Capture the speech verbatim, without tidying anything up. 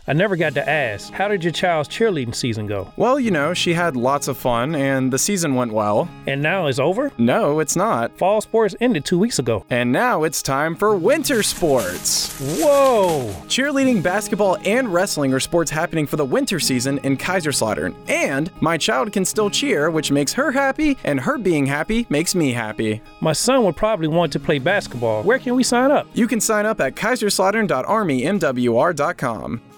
I never got to ask, how did your child's cheerleading season go? Well, you know, she had lots of fun, and the season went well. And now it's over? No, it's not. Fall sports ended two weeks ago. And now it's time for winter sports. Whoa! Cheerleading, basketball, and wrestling are sports happening for the winter season in Kaiserslautern. And my child can still cheer, which makes her happy, and her being happy makes me happy. My son would probably want to play basketball. Where can we sign up? You can sign up at kaiserslautern dot army m w r dot com.